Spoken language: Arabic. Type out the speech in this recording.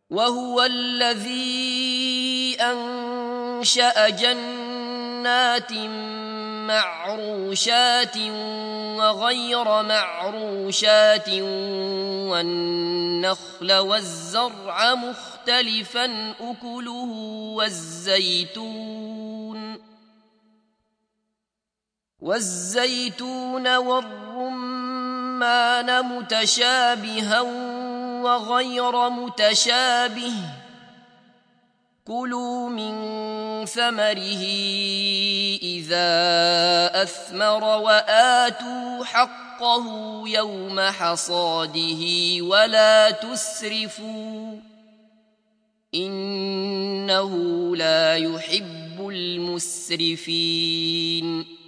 وهو الذي أنشأ جنات معروشات وغير معروشات والنخل والزرع مختلفا أكله والزيتون والرمان متشابها وغير متشابه كلوا من ثمره إذا أثمر وآتوا حقه يوم حصاده ولا تسرفوا إنه لا يحب المسرفين